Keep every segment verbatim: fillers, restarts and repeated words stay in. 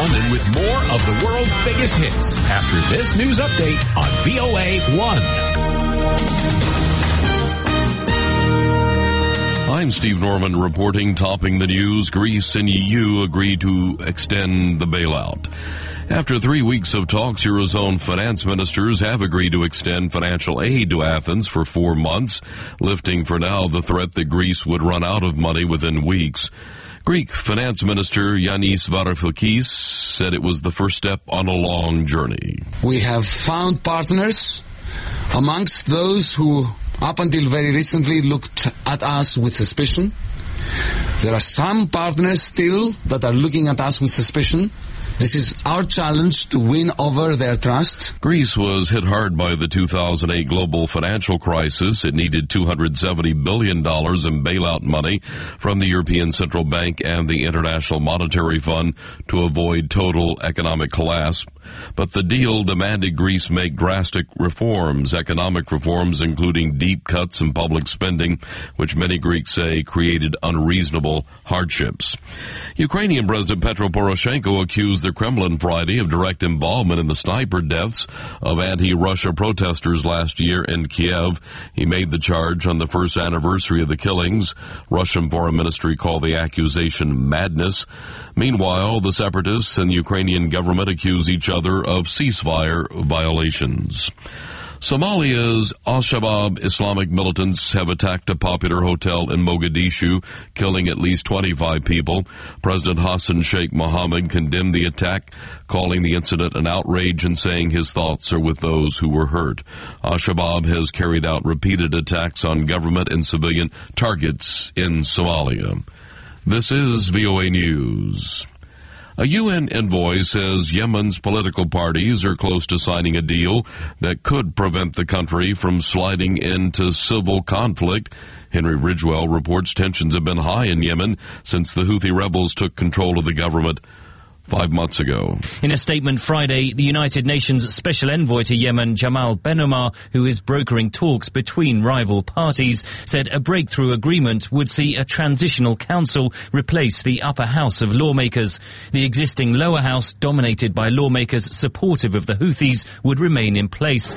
London with more of the world's biggest hits after this news update on V O A one. I'm Steve Norman reporting, topping the news. Greece and E U agree to extend the bailout. After three weeks of talks, Eurozone finance ministers have agreed to extend financial aid to Athens for four months, lifting for now the threat that Greece would run out of money within weeks. Greek Finance Minister Yanis Varoufakis said it was the first step on a long journey. We have found partners amongst those who, up until very recently, looked at us with suspicion. There are some partners still that are looking at us with suspicion. This is our challenge to win over their trust. Greece was hit hard by the two thousand eight global financial crisis. It needed two hundred seventy billion dollars in bailout money from the European Central Bank and the International Monetary Fund to avoid total economic collapse. But the deal demanded Greece make drastic reforms, economic reforms including deep cuts in public spending, which many Greeks say created unreasonable hardships. Ukrainian President Petro Poroshenko accused the Kremlin Friday of direct involvement in the sniper deaths of anti-Russia protesters last year in Kiev. He made the charge on the first anniversary of the killings. Russian Foreign Ministry called the accusation madness. Meanwhile, the separatists and the Ukrainian government accuse each other of ceasefire violations. Somalia's Al-Shabaab Islamic militants have attacked a popular hotel in Mogadishu, killing at least twenty-five people. President Hassan Sheikh Mohammed condemned the attack, calling the incident an outrage and saying his thoughts are with those who were hurt. Al-Shabaab has carried out repeated attacks on government and civilian targets in Somalia. This is V O A News. A U N envoy says Yemen's political parties are close to signing a deal that could prevent the country from sliding into civil conflict. Henry Ridgewell reports tensions have been high in Yemen since the Houthi rebels took control of the government five months ago. In a statement Friday, the United Nations Special Envoy to Yemen, Jamal Ben Omar, who is brokering talks between rival parties, said a breakthrough agreement would see a transitional council replace the upper house of lawmakers. The existing lower house, dominated by lawmakers supportive of the Houthis, would remain in place.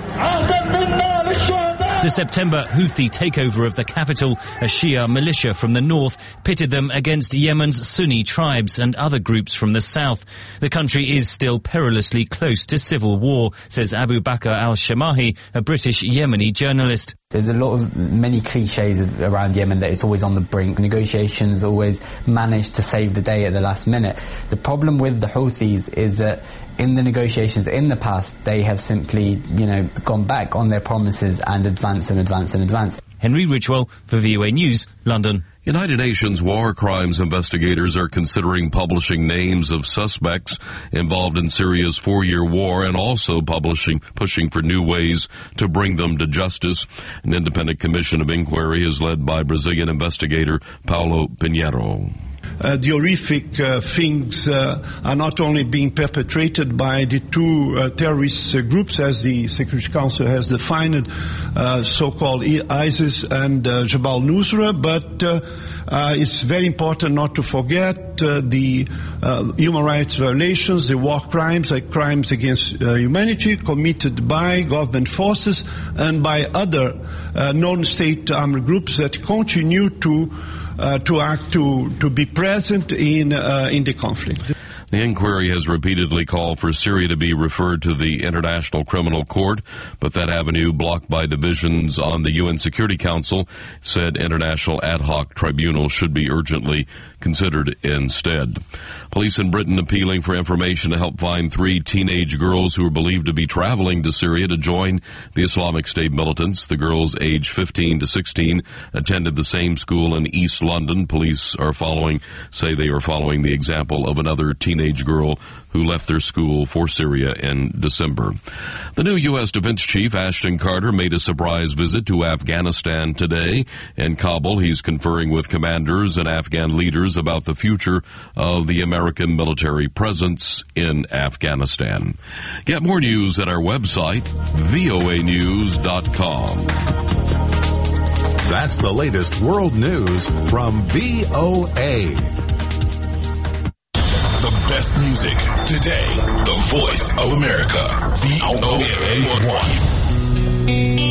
The September Houthi takeover of the capital, a Shia militia from the north, pitted them against Yemen's Sunni tribes and other groups from the south. The country is still perilously close to civil war, says Abu Bakr al-Shamahi, a British Yemeni journalist. There's a lot of many cliches around Yemen that it's always on the brink. Negotiations always manage to save the day at the last minute. The problem with the Houthis is that in the negotiations in the past, they have simply, you know, gone back on their promises and advance and advance and advance. Henry Ridgewell for V O A News, London. United Nations war crimes investigators are considering publishing names of suspects involved in Syria's four-year war and also publishing, pushing for new ways to bring them to justice. An independent commission of inquiry is led by Brazilian investigator Paulo Pinheiro. Uh, the horrific uh, things uh, are not only being perpetrated by the two uh, terrorist uh, groups, as the Security Council has defined, uh, so-called ISIS and uh, Jabal Nusra, but uh, uh, it's very important not to forget uh, the uh, human rights violations, the war crimes, like crimes against uh, humanity committed by government forces and by other uh, non-state armed groups that continue to Uh, to act, to, to be present in, uh, in the conflict. The inquiry has repeatedly called for Syria to be referred to the International Criminal Court, but that avenue, blocked by divisions on the U N Security Council, said international ad hoc tribunals should be urgently considered instead. Police in Britain appealing for information to help find three teenage girls who are believed to be traveling to Syria to join the Islamic State militants. The girls, aged fifteen to sixteen, attended the same school in East London. Police are following, say they are following the example of another teenage girl who left their school for Syria in December. The new U S Defense Chief, Ashton Carter, made a surprise visit to Afghanistan today. In Kabul, he's conferring with commanders and Afghan leaders about the future of the American military presence in Afghanistan. Get more news at our website, V O A news dot com. That's the latest world news from V O A. The best music today. The voice of America. V O A one.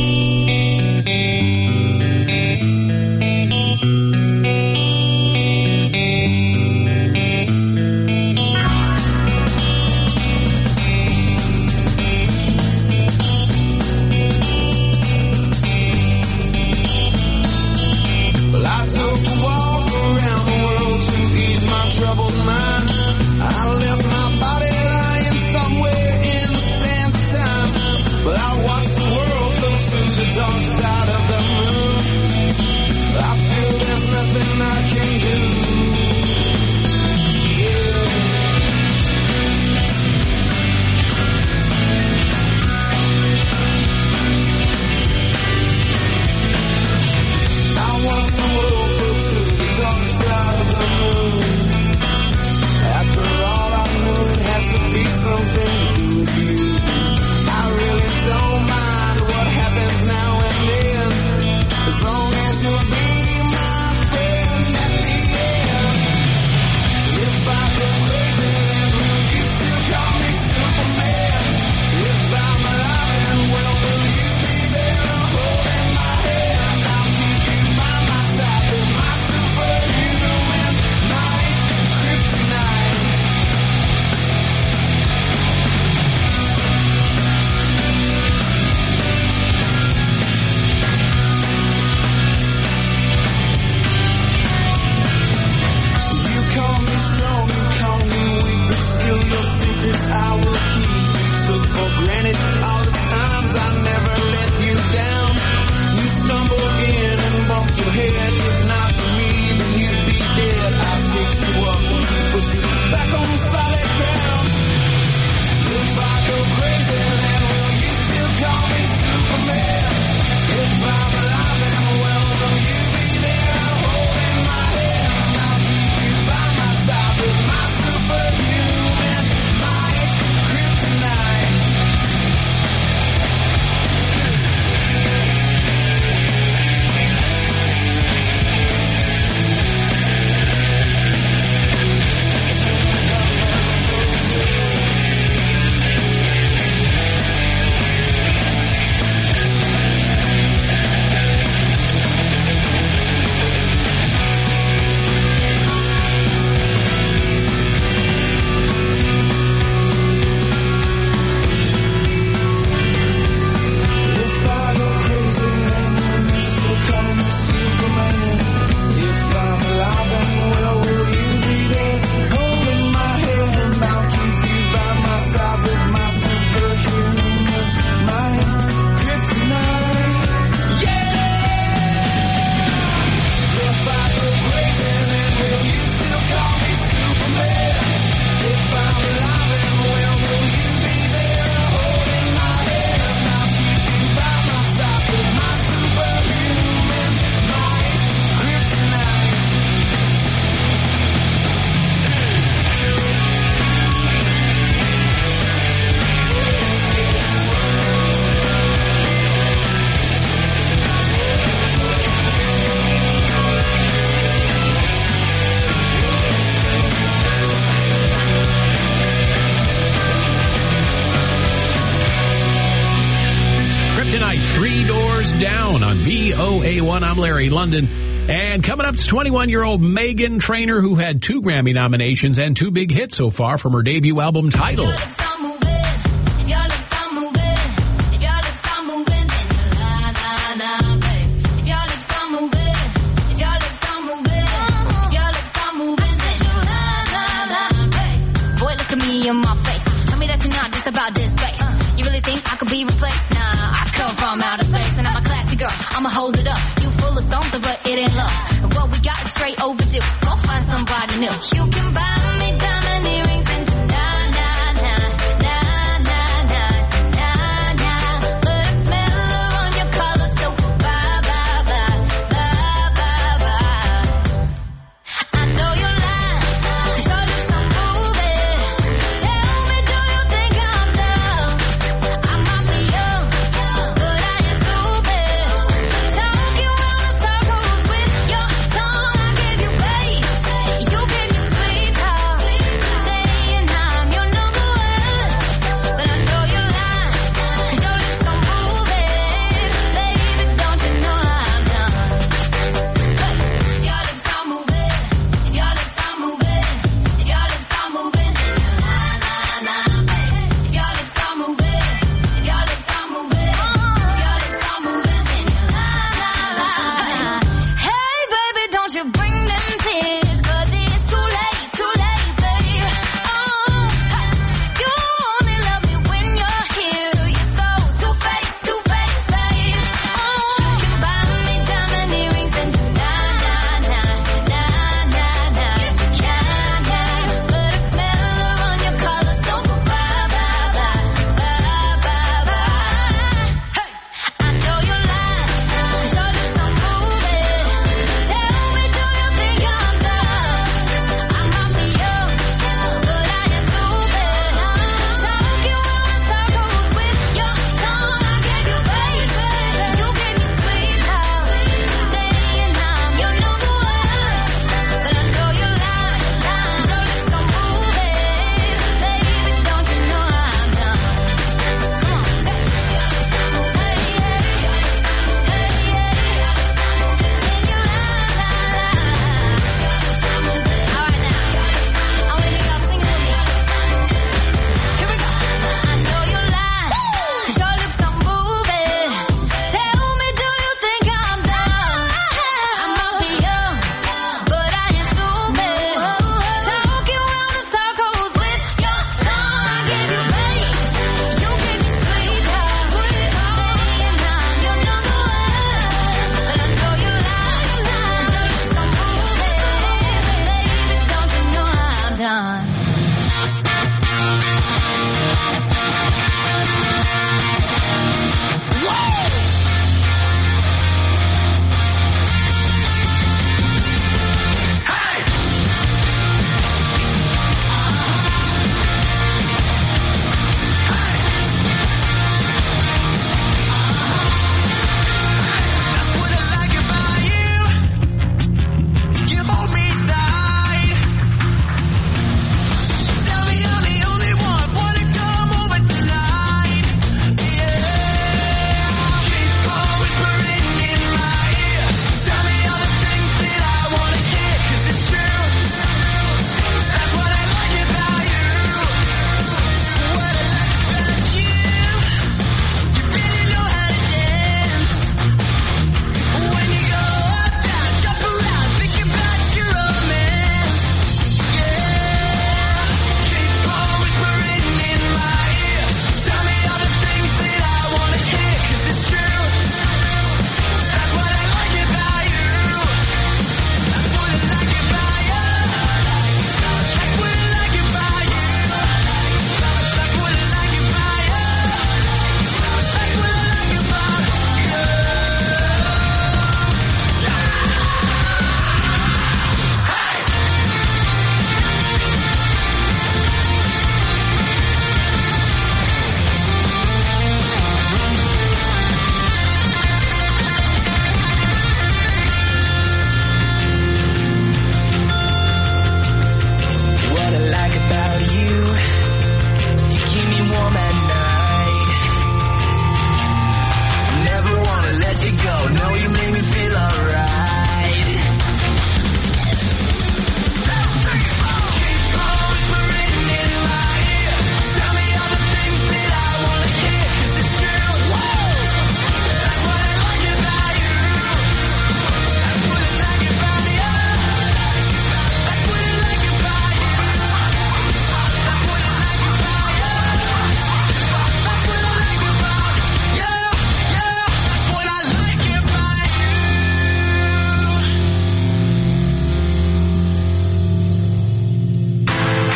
Down on V O A one. I'm Larry London. And coming up, it's twenty-one-year-old Meghan Trainor, who had two Grammy nominations and two big hits so far from her debut album, Tidal. In my face, tell me that you're not just about this bass. Uh, you really think I could be replaced? Nah, I come from outer space, and I'm a classy girl. I'ma hold it up. You full of something, but it ain't love. And what we got is straight overdue. Go find somebody new. You can buy me diamond earrings and na na na na na na na na. But I smell her on your collar, so bye bye bye bye bye bye. I know you're lying, 'cause your lips are moving. Tell me, do you think I'm dumb? I might be young, but I ain't stupid. Talking round in circles with your tongue. I gave you bass, you gave me sweet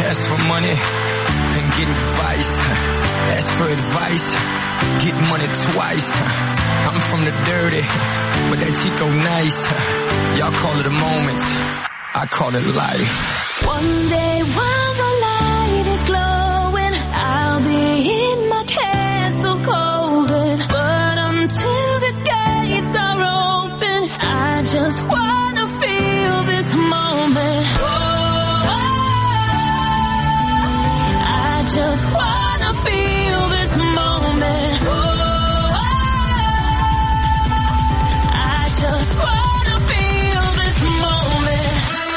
ask for money and get advice. Ask for advice, get money twice. I'm from the dirty, but that Chico nice. Y'all call it a moment, I call it life. One day while the light is glowing, I'll be in my castle golden. But until the gates are open, I just wanna feel this moment. Oh, I just wanna feel this moment. Oh, I just wanna feel this moment.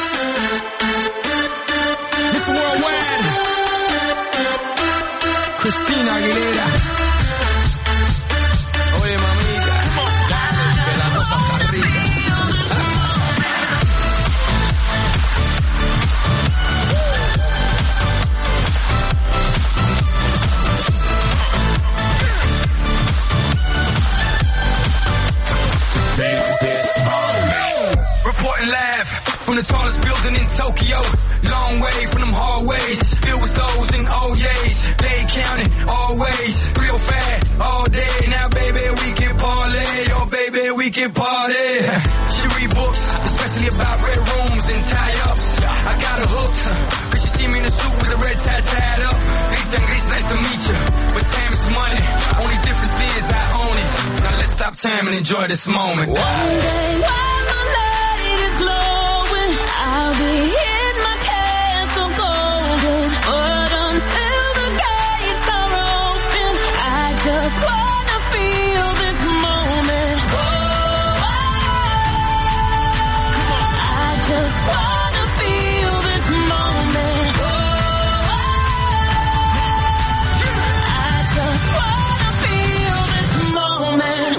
Miss Worldwide, Christina Aguilera. Oye, mamita, dale, que la cosa está rica. Reporting live from the tallest building in Tokyo. Long way from them hallways, filled with O's and O's. They counting always, real fat all day. Now baby we can parlay, oh baby we can party. She read books, especially about red rooms and tie-ups. I got her hooked, cause she see me in a suit with the red tie tied up. Rita and Gris, nice to meet you, but time is money. Only difference is I own it. Now let's stop time and enjoy this moment. One day while the light is glowing, I'll be in my castle golden. But until the gates are open, I just wanna feel this moment. Oh, I just wanna feel this moment. Oh, I just wanna feel this moment.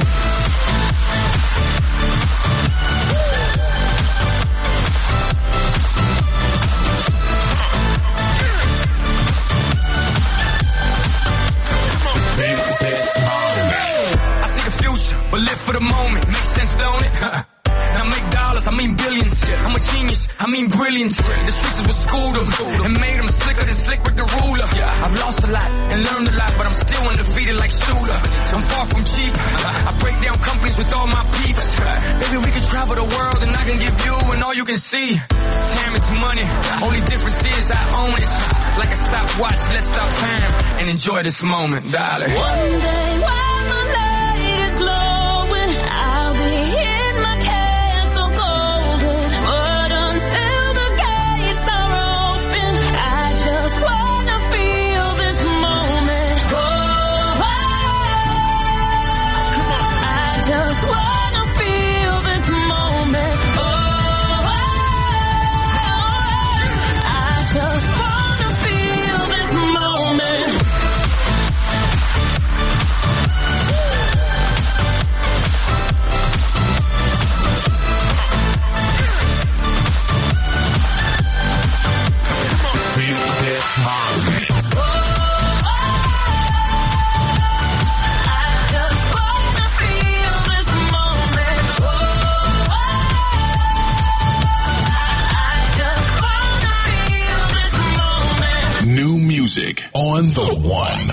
I see the future, but live for the moment. Makes sense, don't it? Now make dollars, I mean billions. I'm a genius, I mean brilliance. The streets is what schooled them and made them slicker than slick with the ruler. I've lost a lot and learned a lot, but I'm still undefeated like Shooter. I'm far from cheap. I break down companies with all my peeps. Baby, we can travel the world and I can give you and all you can see. Time is money, only difference is I own it. Like a stopwatch, let's stop time and enjoy this moment, darling. One day while the light is glowing, I'll be in my castle golden. But until the gates are open, I just wanna feel this moment. Oh, I just wanna feel this moment. Oh, I just wanna feel this moment. New music on the one.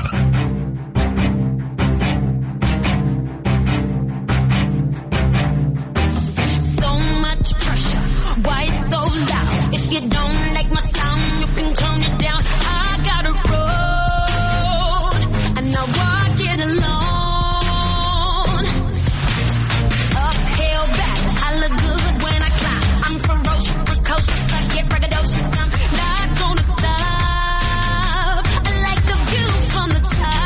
So much pressure, why it's so loud? If you don't like my sound, you can turn it down. I got a road, and I walk it alone. Uphill battle, I look good when I climb. I'm ferocious, precocious, I get braggadocious. I'm not gonna stop. I like the view from the top.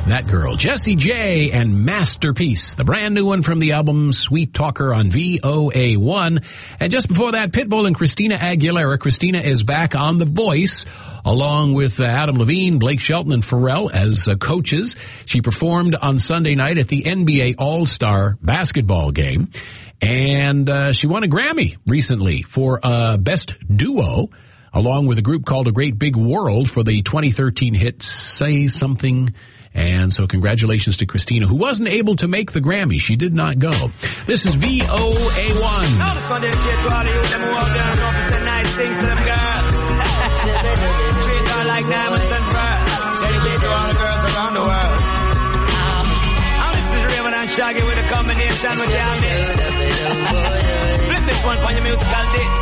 That girl, Jessie J and Masterpiece, the brand new one from the album Sweet Talker on V O A one. And just before that, Pitbull and Christina Aguilera. Christina is back on The Voice, along with uh, Adam Levine, Blake Shelton, and Pharrell as uh, coaches. She performed on Sunday night at the N B A All-Star basketball game. And uh, she won a Grammy recently for uh, Best Duo, along with a group called A Great Big World for the twenty thirteen hit Say Something. And so congratulations to Christina, who wasn't able to make the Grammy. She did not go. This is V O A one. Now this one dedicated to all of you them who out there and know say nice things to them girls. Treat her like diamonds and pearls. Dedicated to all the girls around the world. Now this is Raymond and Shaggy with a combination with y'all this. Flip this one on your musical disc.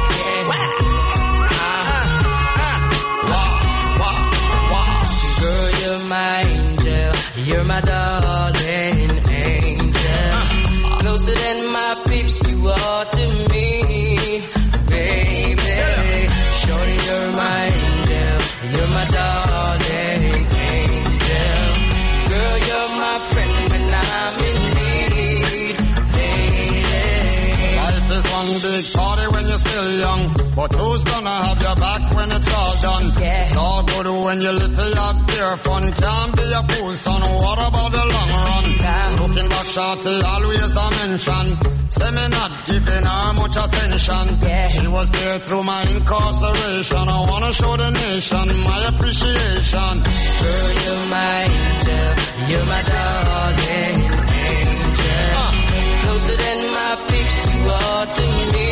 Girl, you're my angel, you're my darling angel. Closer than my peeps, you are to me, baby. Shorty, you're my angel, you're my darling angel. Girl, you're my friend when I'm in need, lady. Life is one big party when you're still young, but who's gonna have your back when it's all done? Yeah. It's all good when you live for your beer fun. Can't be a fool, son. What about the long run? Yeah. Looking back, shorty, always a mention. Say me not giving her much attention. Yeah. She was there through my incarceration. I wanna show the nation my appreciation. Girl, you're my angel, you're my darling angel. Uh. Closer than my peeps, you are to me,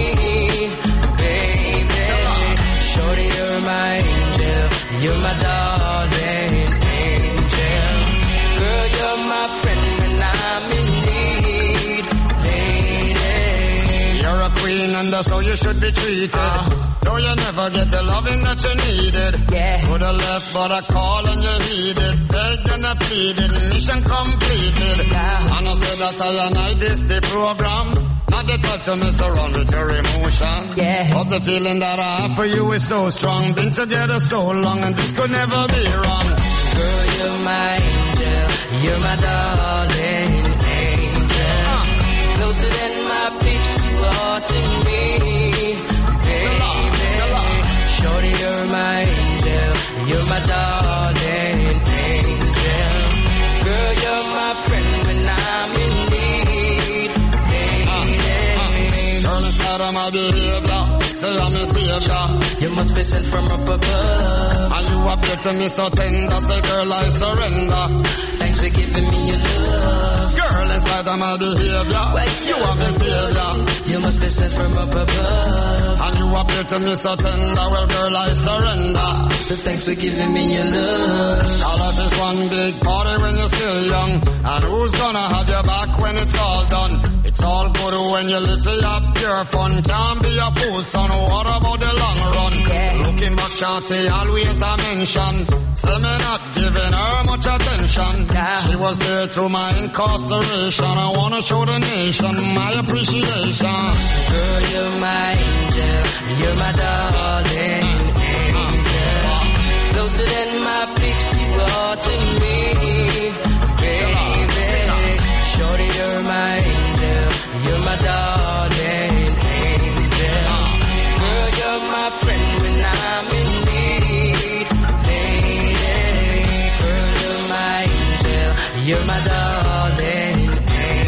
baby. Shorty, you're my angel, you're my darling angel. Girl, you're my friend when I'm in need, lady. You're a queen and that's how you should be treated. Uh. Though you never get the loving that you needed. Yeah. Coulda left but I call and you heeded. Begged and I pleaded, mission completed. Yeah. And I said that I and I this the program. Not the type to mess around with your emotion. Yeah. But the feeling that I have for you is so strong. Been together so long and this could never be wrong. Girl, you're my angel, you're my darling angel. Uh. Closer than my peeps, you are to me, baby. Shorty, you're my angel, you're my darling angel. Girl, you're my friend when I'm in need, lady. Girl, inside of my behavior, say I'm a savior. You must be sent from up above. And you appear to me so tender, say girl I surrender. Thanks for giving me your love. Girl, in spite of my behavior, well, you are my savior. You must be sent from up above. And you appear to me so tender, well girl I surrender. So thanks for giving me your love. Now life is one big party when you're still young. And who's gonna have your back when it's all done? It's all good when you live for your pure fun. Can't be a fool, son. What about the long run? Yeah. Looking back, shorty, always a mention. Say me not giving her much attention. Yeah. She was there through my incarceration. I wanna show the nation my appreciation. Girl, you're my angel, you're my darling angel. Closer than my peeps, you are to me, baby. Shorty, you're my angel, you're my darling angel. Girl, you're my friend when I'm in need, lady. Girl, you're my angel, you're my darling angel.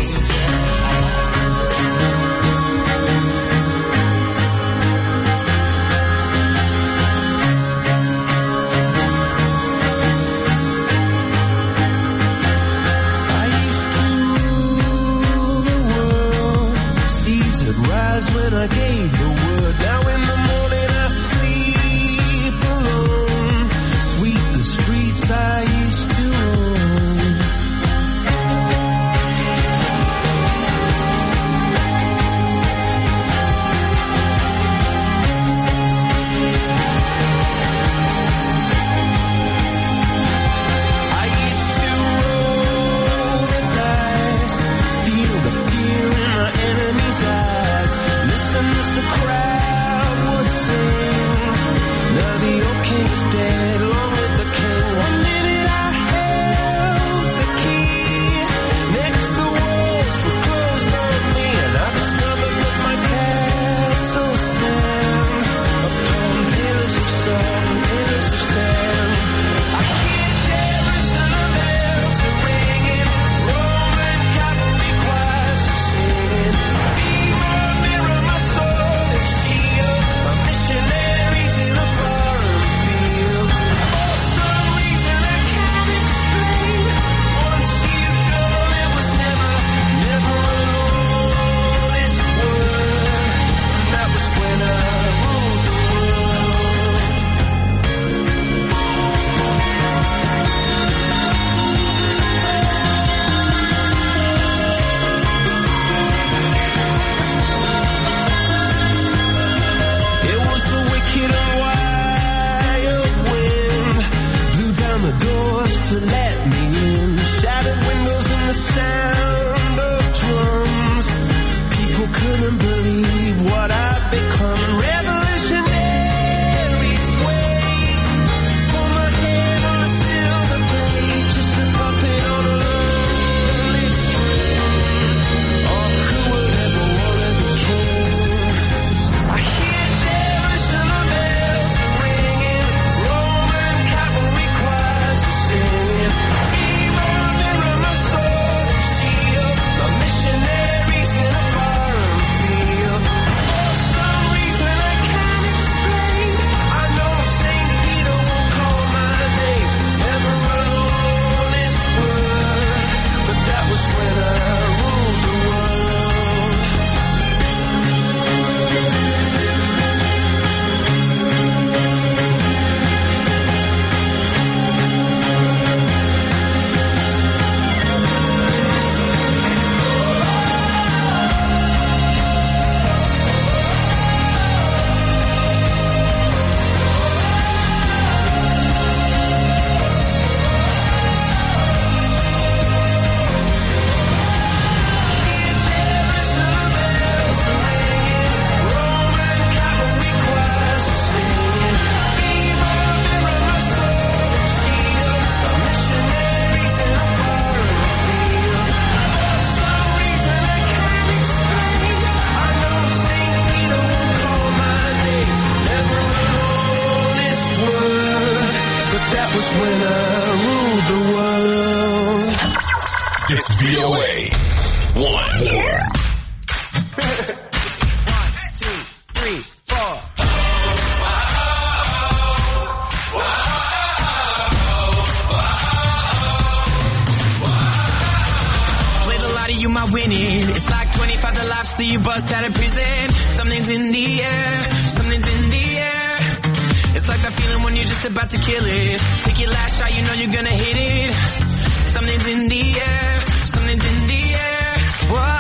Rise when I gave the word. Now in the morning I sleep alone. Sweep the streets I used to own. I used to roll the dice, feel the fear in my enemy's eyes. Listen as the was when I ruled the world. It's V O A one. Yeah. One, two, three, four. Played a lot of you might win it. It's like twenty-five the lives till you bust out of prison. Something's in the air, something's in the air. It's like that feeling when you're just about to kill it. Take your last shot, you know you're gonna hit it. Something's in the air, something's in the air. Whoa.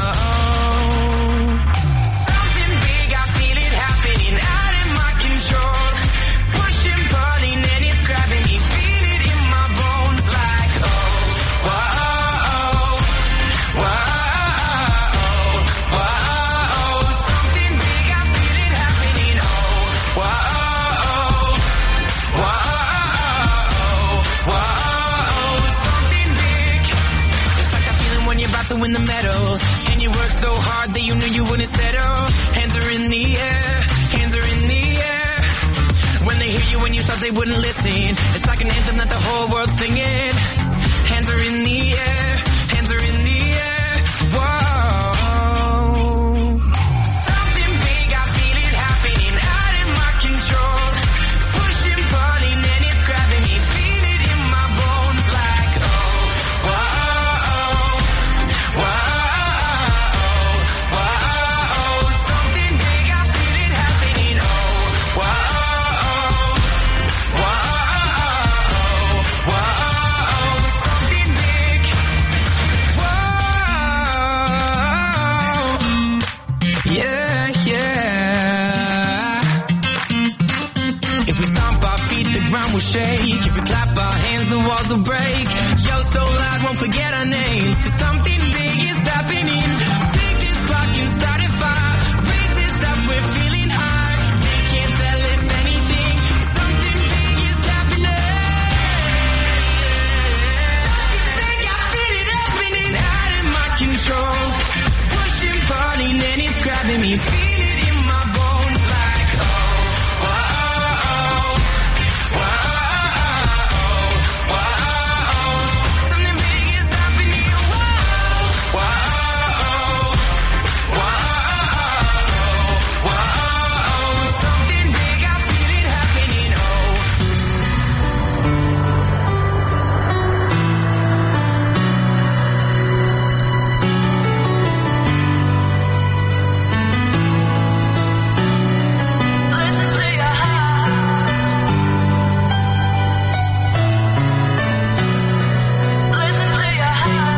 Something big, I feel it happening out of my control. Pushing, pulling, and it's grabbing me. Feel it in my bones like, oh, whoa, whoa, whoa. Something big, I feel it happening. Oh, whoa, whoa, whoa. Something big. It's like that feeling when you're about to win the medal. And you work so hard that you knew you wouldn't settle. Hands are in the air, hands are in the air. When they hear you when you thought they wouldn't listen. It's like an anthem that the whole world's singing. Hands are in the air, hands are in the air. Whoa. Something big, I feel it happening out of my control. Pushing, pulling, and it's grabbing me. Feel it in my bones like, oh, whoa, whoa, whoa. Something big, I feel it happening. Oh, whoa, whoa, whoa. Something big. Whoa. Yeah, yeah. If we stomp our feet, the ground will shake. If we clap our hands, the walls will break. Yell so loud, won't forget our names. Cause something big is happening. Take this spark and start a fire. Raise this up, we're feeling high. They can't tell us anything. Something big is happening. Something big, I feel it happening out of my control. Pushing, pulling, and it's grabbing me. Feel it in my bones like, oh, whoa, whoa, whoa. Something big is happening. Whoa, whoa, whoa, whoa. Something big, I feel it happening. Oh. Listen to your heart. Listen to your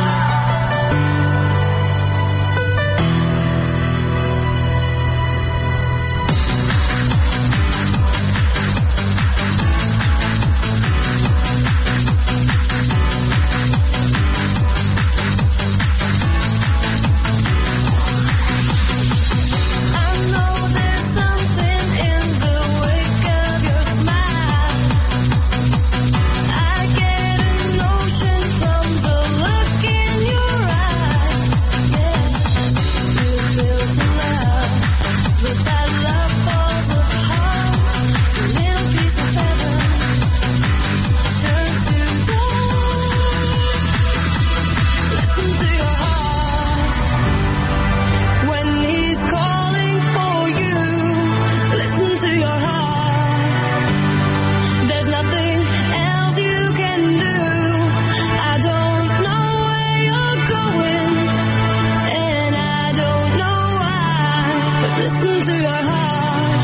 I know there's something in the wake of your smile. I get a notion from the look in your eyes. Yeah, you feel to love, but that love falls apart. A little piece of heaven turns to dust. Listen to your heart. When he's calling for you, listen to your heart. There's nothing else you can do. I don't know where you're going, and I don't know why, but listen to your heart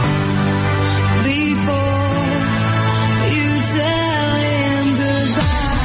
before you tell him goodbye.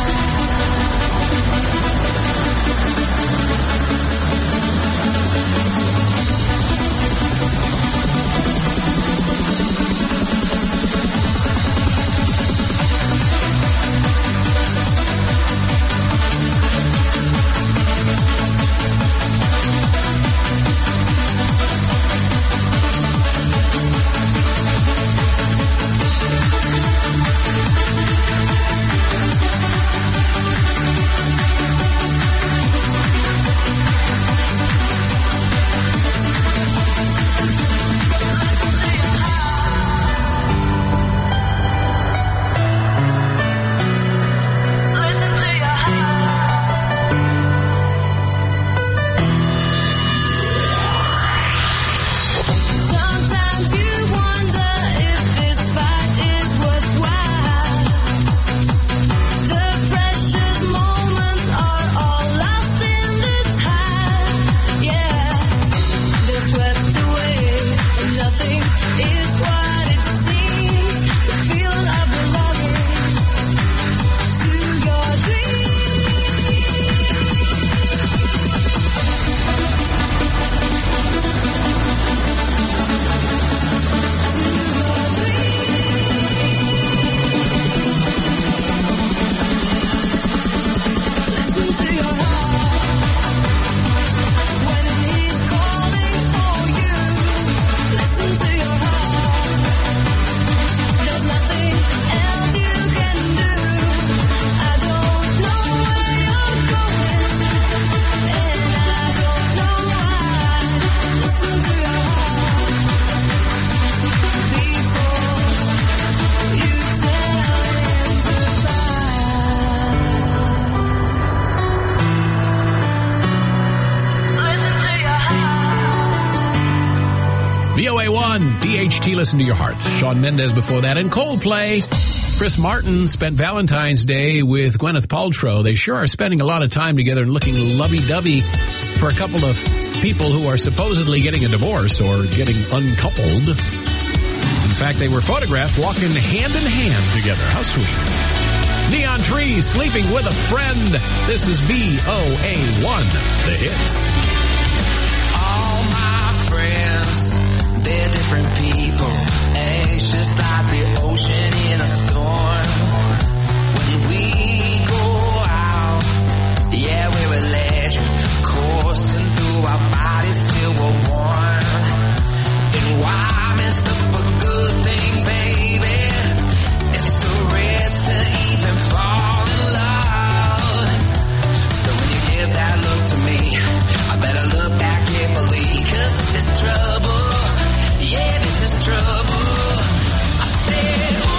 and D H T, Listen to Your Heart. Shawn Mendes before that. And Coldplay, Chris Martin spent Valentine's Day with Gwyneth Paltrow. They sure are spending a lot of time together and looking lovey-dovey for a couple of people who are supposedly getting a divorce or getting uncoupled. In fact, they were photographed walking hand in hand together. How sweet. Neon Trees, Sleeping with a Friend. This is V O A one, The Hits. All my friends, they're different people. Anxious like the ocean in a storm. When we go out, yeah, we're electric, coursing through our bodies till we're warm. And why mess up a good thing, baby? It's a risk to even fall in love. So when you give that look to me, I better look back carefully, 'cause this is trouble. Yeah, this is trouble. I said, ooh,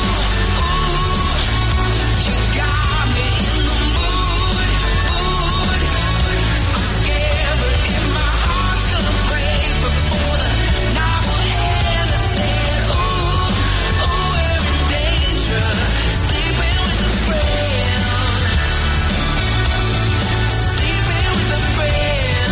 ooh, you got me in the mood, mood. I'm scared, but in my heart's gonna break before the night will end. I said, ooh, ooh, we're in danger, sleeping with a friend, sleeping with a friend.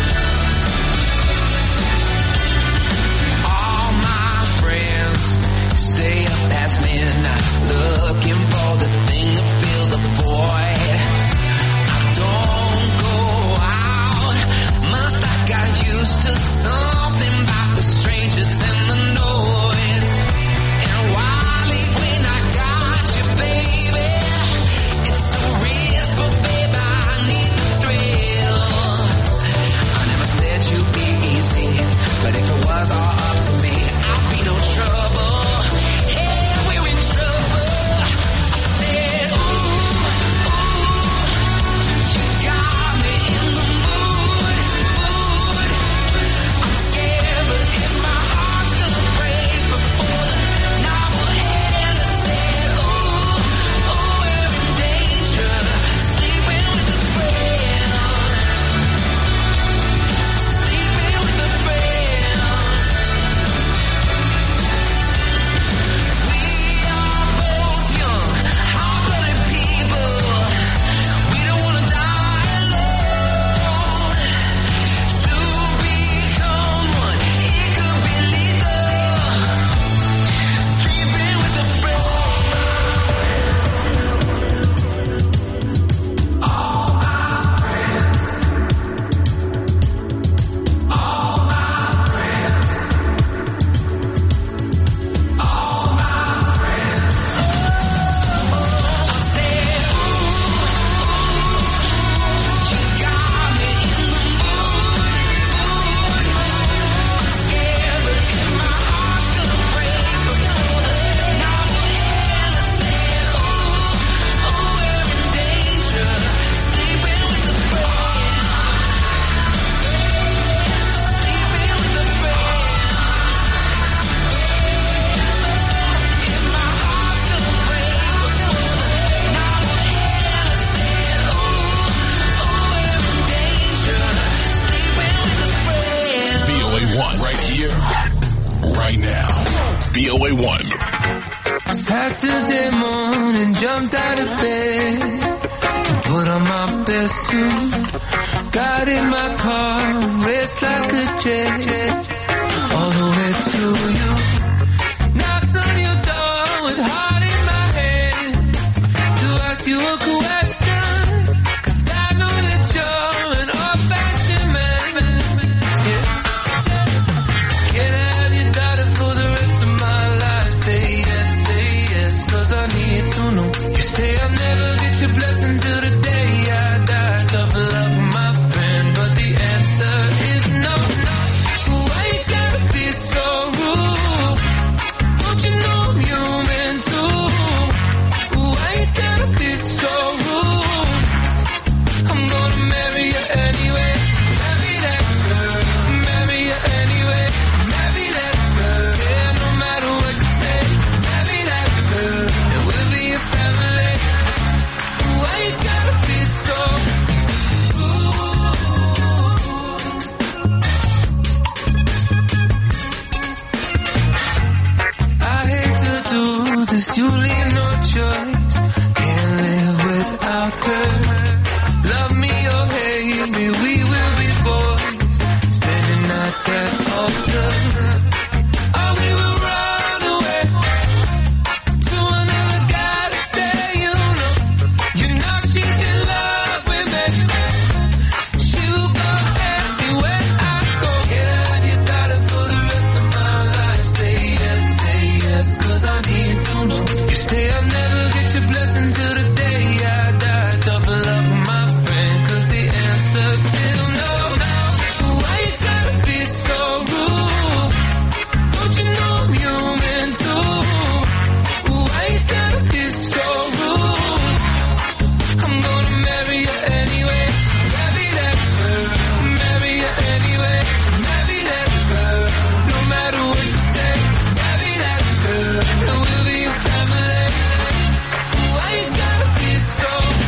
All my friends stay up past midnight, looking for the thing to fill the void. I don't go out, must I got used to something about the strangers and the noise. And why leave when I got you, baby? It's a risk, but baby, I need the thrill. I never said you'd be easy, but if it was all up to me, I'd be no trouble. Hey, we're in trouble. I said, ooh, ooh, you got me in the mood, mood. I'm scared, but in my heart's gonna break before the night will end. I said, ooh, ooh, we're in danger, sleeping with a friend, sleeping with a friend. We are both young, hard-blooded people. We don't wanna die alone. To become one, it could be lethal. Sleeping with a friend. All my friends, all my friends, all my friends. I said, ooh, you got me in the mood, mood. I'm scared, but in my heart's gonna break before the night will end. I said, ooh, ooh, we're in danger, sleeping with a friend, sleeping with a friend. In my heart's gonna break before the night will end. I said, ooh, ooh, we're in danger, sleeping with a friend. V O A one, right here, right now. V O A one. Saturday morning, jumped out of bed and put on my best suit. Got in my car and raced like a jet all the way to you. Knocked on your door with heart in my hand to ask you a question, 'cause I know that you're an old-fashioned man. Yeah. Can I have your daughter for the rest of my life? Say yes, say yes, 'cause I need to know. You say I'll never get your blessing till the day I die. Tough luck, my friend, but the answer is no, no. Why you gotta be so rude? Don't you know I'm human too? Why you gotta be so rude? ain't no choice. Can't live without her. Love me or hate me, we will be boys. Standing at that altar. Or we will run away to another galaxy, you know. You know she's in love with me. She'll go everywhere I go. Can I have your daughter for the rest of my life? Say yes, say yes, cause I need to know. You say I'll never get your blessing till the day I die. Tough love with my friend, cause the answer's still no. Why you gotta be so rude? Don't you know I'm human too? Why you gotta be so rude? I'm gonna marry you anyway. Marry that girl. Marry you anyway. Marry that girl. No matter what you say. Marry that girl. And we'll be a family. Why you gotta be so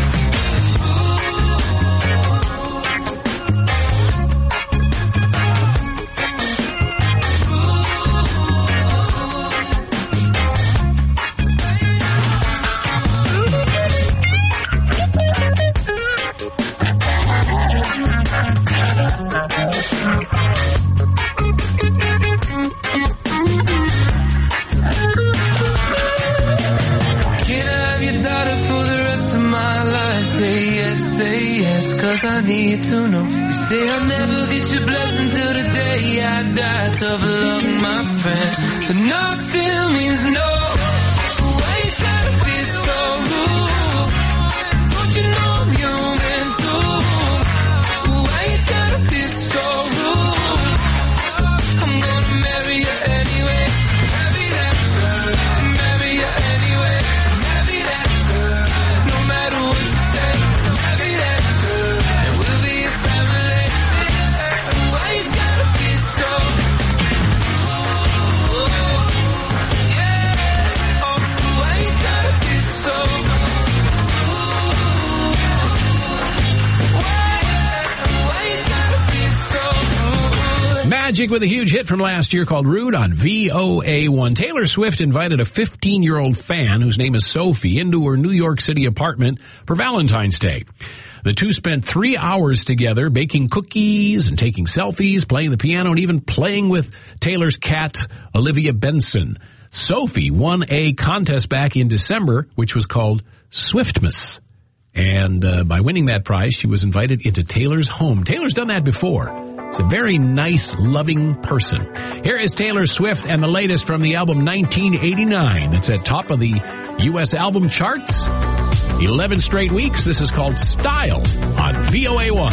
Can I have your daughter for the rest of my life? Say yes, say yes, cause I need to know. You say I'll never get your blessing till the day I die. Tough luck, my friend, but no still means no. Why you gotta be so rude? Don't you know I'm human too? Why you gotta be so rude? I'm gonna marry you anyway. Marry that girl. Marry you anyway. Marry that girl. No matter what you say. Marry that girl. And we'll be a family. Why you gotta be so yeah. Oh, why you gotta be so Why, why you gotta be so rude? Magic with a huge hit from last year called Rude on V O A one. Taylor Swift invited a fifteen-year-old fan whose name is Sophie into her New York City apartment for Valentine's Day. The two spent three hours together baking cookies and taking selfies, playing the piano, and even playing with Taylor's cat, Olivia Benson. Sophie won a contest back in December, which was called Swiftmas. And uh, by winning that prize, she was invited into Taylor's home. Taylor's done that before. She's a very nice, loving person. Here is Taylor Swift and the latest from the album nineteen eighty-nine. That's at top of the U S album charts. eleven straight weeks. This is called Style on V O A one.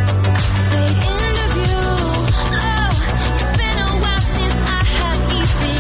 Fade into view. Oh, it's been a while since I have even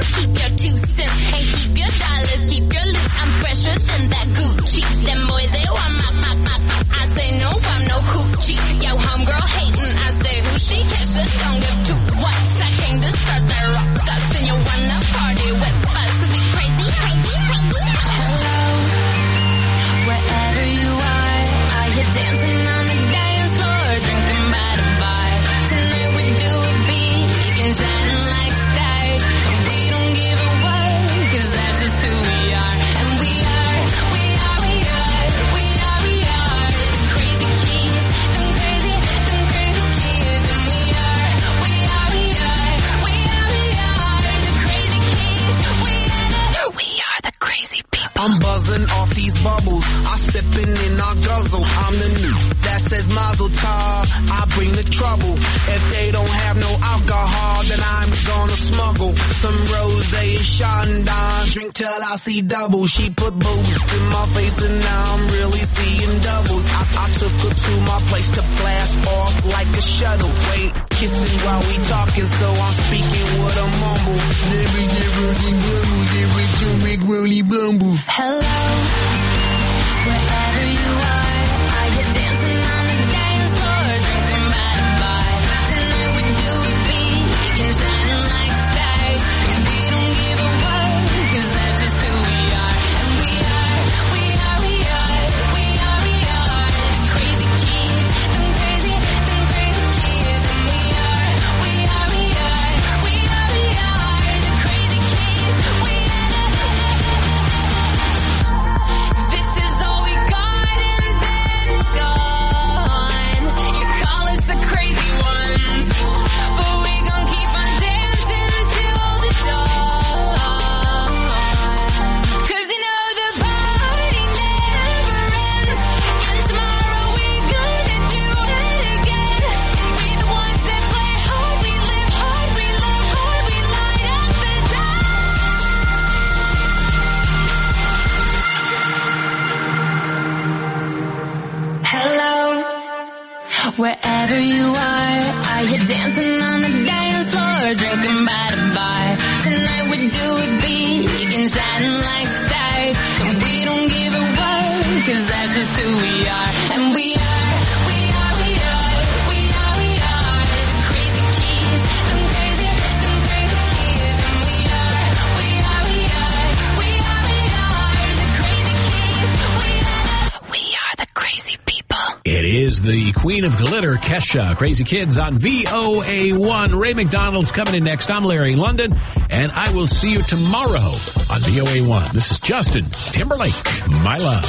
sense. Keep your two cents and keep your dollars, keep your loot. I'm fresher than that Gucci. Them boys, they want my, my, my, my. I say no, I'm no hoochie. Yo, homegirl hating, I say who she? Kesha, don't give two whats. I came to start that rock dust and you wanna party with us. Cause we crazy, crazy, crazy. Hello, wherever you are, are you dancing on the dance floor, drinking by the bar? Tonight we do it big and shining like stars. And we don't give a what, cause that's just who we are. And we are, we are, we are, we are, we are the crazy kids, them crazy, them crazy kids. And we are, we are, we are, we are, we are the crazy kids. We are the, we are the crazy people. I'm buzzing off these bubbles, I sipping in our guzzle. I'm the new that says Mazel Tov, I bring the trouble. If they don't have no alcohol, then I'm gonna smuggle some rosé and Chandon. Drink till I see double. She put boobs in my face and now I'm really seeing doubles. I, I took her to my place to blast off like a shuttle. Wait, kissing while we talking, so I'm speaking with a mumble. Hello, wherever you are, are you dancing on the dance floor, drinking by the bar? Tonight we do it big and shining like stars. And we don't give a what, cause that's just who we are. And we are, we are, we are, we are, we are the crazy kids, them crazy, them crazy kids. And we are, we are, we are, we are, we are the crazy kids. We are the, this is all we got and then it's gone. You call us the crazy ones, but we gon' keep on dancing till the dawn. Cause you know the party never ends, and tomorrow we gonna do it again. We the ones that play hard, we live hard, we love hard, we light up the Hello, wherever you are, are you dancing on the dance floor, drinking by the bar? Tonight we do it big and shining like stars. And we don't give a what, cause that's just who we are. And we are, we are, we are, we are, we are the crazy kids, them crazy, them crazy kids. And we are, we are, we are, we are, we are the crazy kids. We are the, we are the crazy people. It is the Queen of Glitter, Kesha. Crazy Kids on V O A one. Ray McDonald's coming in next. I'm Larry London, and I will see you tomorrow on V O A one. This is Justin Timberlake, My Love.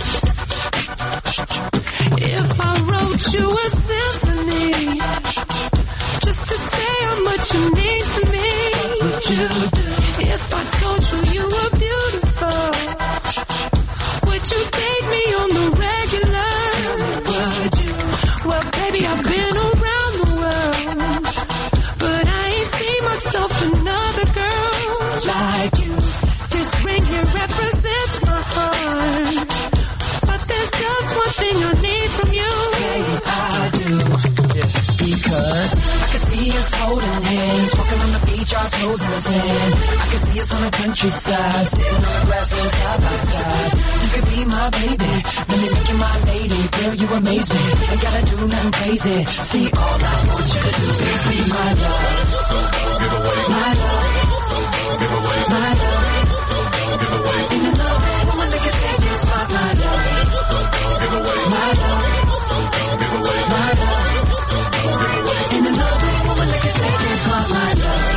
If I wrote you a symphony just to say how much you mean to me, what would you do? If I told you you were beautiful, would you date me on the regular? Tell me, would you? Well, baby, I've been around the world, but I ain't seen myself another girl like you. This ring here represents my heart, but there's just one thing I need from you. Say I do. Because I can see us holding hands, walking on the beach, our toes in the sand. I can see us on the countryside, sitting on the grassland side by side. You could be my baby, let me make you my lady. Girl, you amaze me, ain't gotta do nothing crazy. See, all I want you to do is be my love. So don't give away my love. So don't give away my love. So don't give away. In the love, woman that can take this spot, my love. So don't give away my love. So don't give away my love. In another woman that can take this spot, my love.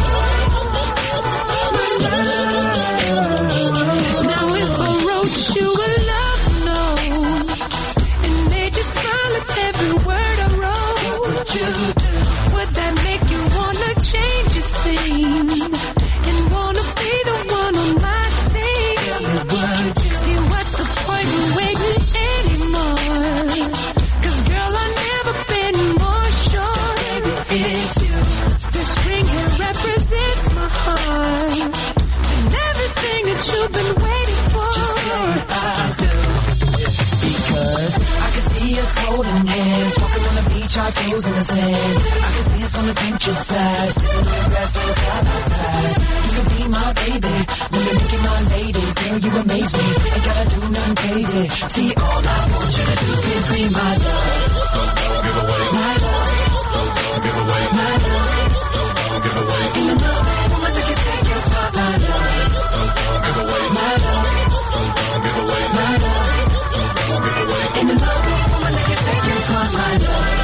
Now if I wrote you us holding hands, walking on the beach, our toes in the sand. I can see us on the countryside, sitting on the grassland side by side. You could be my baby, let me make you my lady. Girl, you amaze me, ain't gotta do nothing crazy. See, all I want you to do is be my love. So don't give away my love. So don't give away my love. So don't give away. Ain't another woman that can take your spot, my love. So don't give away my love. So don't give away my love. So don't give away. Ain't another woman that can take your spot, my love.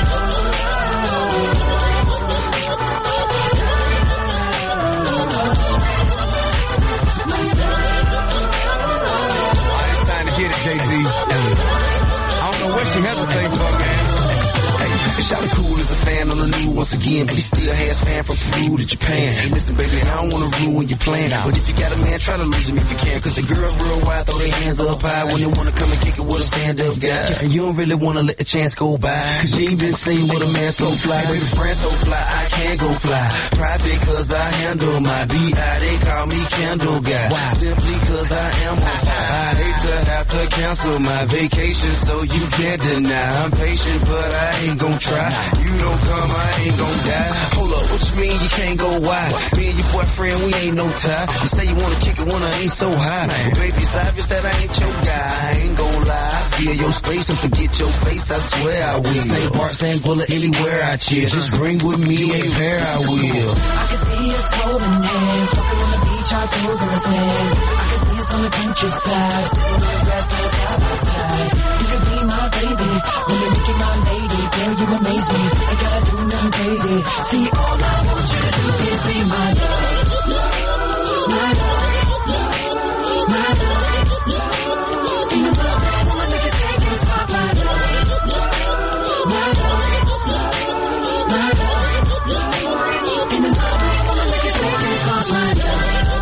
Get it, Jay-Z. I don't know what she hesitating for, man. Hey, Shawty cool as a fan on the new once again, but he still has fan from Peru to Japan. Hey, listen, baby, I don't want to ruin your plan, but if you got a man, try to lose him if you can, cause the girls worldwide throw their hands up high when they want to come and kick it with a stand-up guy. And you don't really want to let the chance go by, cause you ain't been seen with a man so fly. Baby, brand so fly, I can't go fly. Private cause I handle my B I, they call me Candle Guy. Wow. Simply cause I am on fire. I hate to have to cancel my vacation, so you can't deny. I'm patient, but I ain't gon' try. You don't come, I ain't gon' die. Hold up, what you mean you can't go wide? Me and your boyfriend, we ain't no tie. You say you wanna kick it when I ain't so high. But baby, it's obvious that I ain't your guy. I ain't gon' lie. Feel your space and forget your face, I swear I will. Saint Bart, Saint Bullet, anywhere I chill. Just bring with me anywhere I will. I can see us holding hands, walking on the beach, our toes in the sand. I can see us on the countryside, sitting on the grassland side by side. You could be my baby, when you make you my lady. Girl, you amaze me, ain't gotta do nothing crazy. See, all I want you to do is be my love. My love. My love. Ain't another woman that can take your spot, my love. My love. My love. Ain't another woman that can take your spot, my love.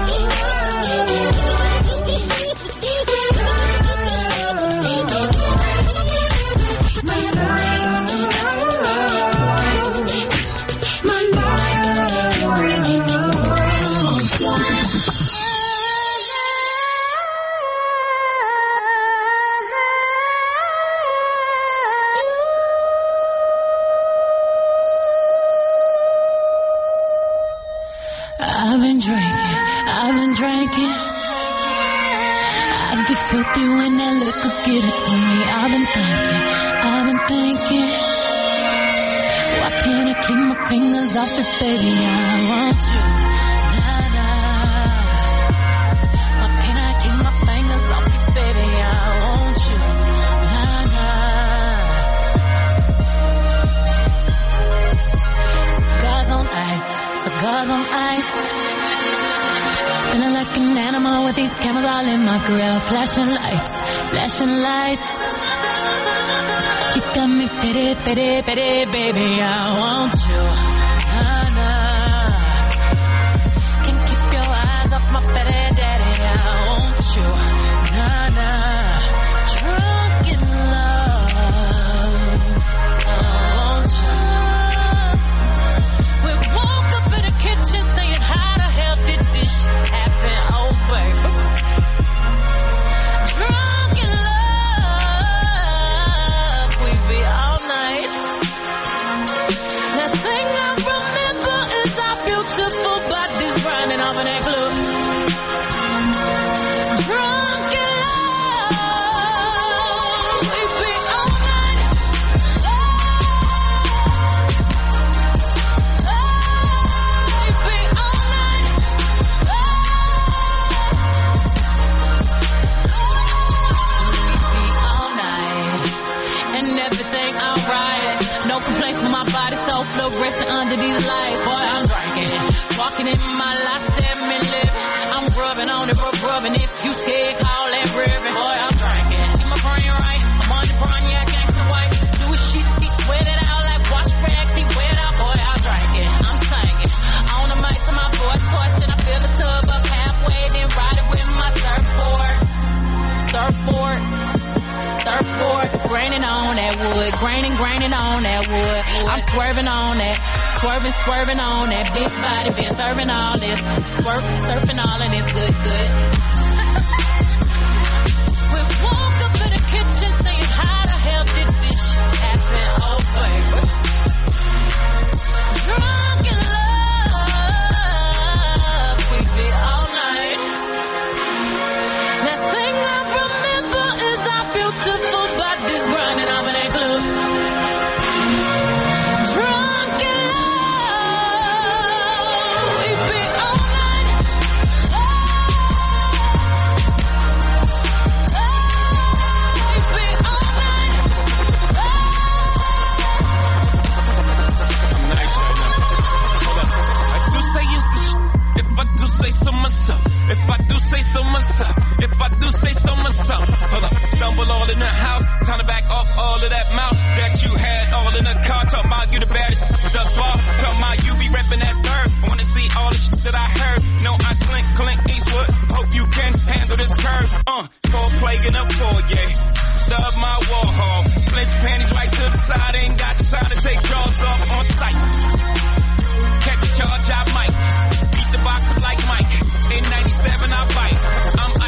I've been drinking, I've been drinking. I get filthy when that liquor get it to me. I've been thinking, I've been thinking. Why can't I keep my fingers off it, baby? I want you. Nah, nah. Why can't I keep my fingers off it, baby? I want you. Nah, nah. Cigars on ice, cigars on ice. Feeling like an animal with these cameras all in my grill. Flashing lights, flashing lights. You got me pity, pity, pity, baby, I want you. Nah, nah. Can't keep your eyes off my pity, daddy, I want you. Nah, nah. Drunk in love, I want you. We woke up in the kitchen saying, how the hell did this shit happen? Oh, baby. Drunk in love, we be all night. The thing I remember is our beautiful bodies grinding off in that club. Drunk in love, we be all night. We be all night. We be all night. And everything alright. No complaints with my body so fluorescent under these lights. Boy, I'm drinking. Walking in my life, seven living. I'm rubbing on it, rub rubbing. If you scared, call that ribbon. Boy, I'm drinking. Keep my brain right. I'm on the brain, yeah, gangsta white. Do his shit, he sweat it out like wash rags. He wet out, boy, I'm drinking. I'm singing. On the mic to my boy toys, then I fill the tub up halfway, then ride it with my surfboard. Surfboard. Surfboard, graining on that wood, graining, graining on that wood. I'm swerving on that, swerving, swerving on that big body, been serving all this, swerv, surfing all and it's good, good. We woke up in the kitchen saying, how the hell did this shit stumble all in the house. Time to back up all of that mouth that you had all in the car. Talking about you the baddest thus far. Talking about you be repping that third. I wanna see all the shit that I heard. No, I slink, Clint Eastwood. Hope you can handle this curve. Uh, for plague in a foyer. Love my war hall. Slint your panties right to the side. Ain't got the time to take jaws off on sight. Catch a charge, I might. Beat the box up like Mike. In ninety-seven, I bite. I'm